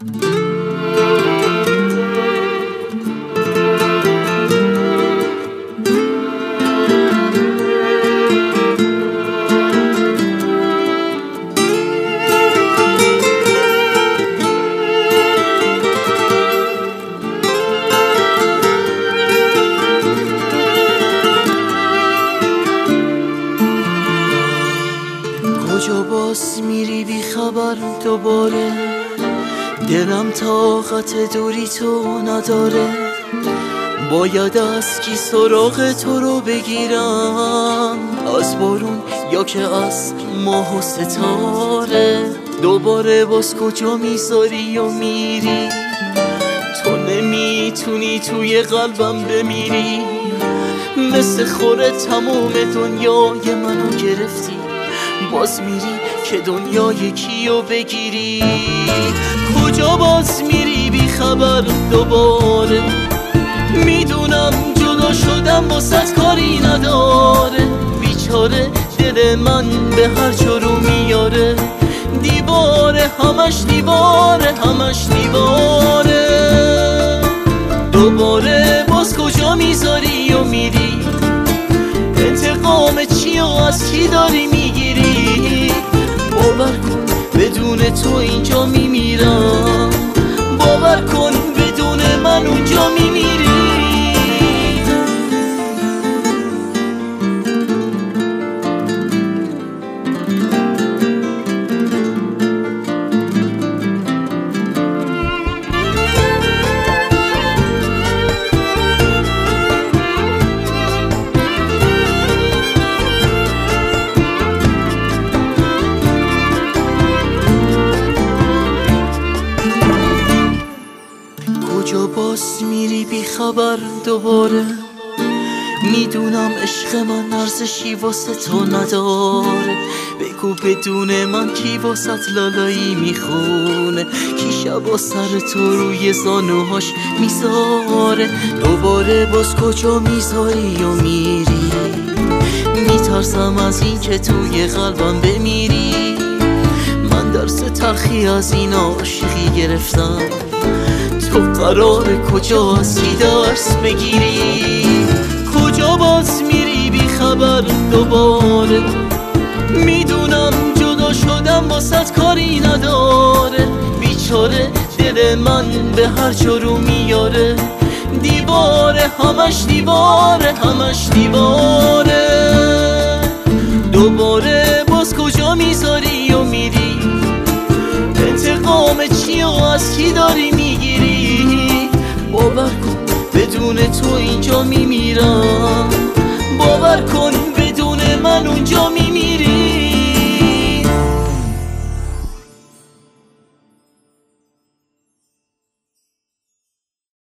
کجا باز میری بی خبر دوباره، دلم طاقت دوری تو نداره. باید از کی سراغ تو رو بگیرم، از بارون یا که از ماه و ستاره. دوباره باز کجا میذاری و میری، تو نمیتونی توی قلبم بمیری. مثل خوره تموم دنیای منو گرفتی، باز میری که دنیای کیو بگیری. کجا باز میری بی خبر دوباره، میدونم جدا شدم واسه کاری نداره. بیچاره دل من به هر جا رو میاره، دیواره همش دیواره همش دیواره. دوباره باز کجا میذاری و میری، انتقام چی و از کی داری میگیری. باور کن بدون تو اینجا میمیرم، باور کن بدون من اونجا میمیری. کجا باز میری بی خبر دوباره، میدونم عشق من ارزشی واسه تو نداره. بگو بدون من کی واسه لالایی میخونه، کی شبا سر تو روی زانوهاش میذاره. دوباره باز کجا میذاری و میری، میترسم از این که توی قلبم بمیری. من درس تلخی از این عاشقی گرفتم، تو قراره کجا هستی درس بگیری. کجا باز میری بی خبر دوباره، میدونم جدا شدم واسه کاری نداره. بیچاره دل من به هر جا رو میاره، دیواره همش دیواره همش دیواره. دوباره باز کجا میذاری و میری، انتقام چی و از کی داری میگیری. باور کن بدون تو اینجا میمیرم، باور کن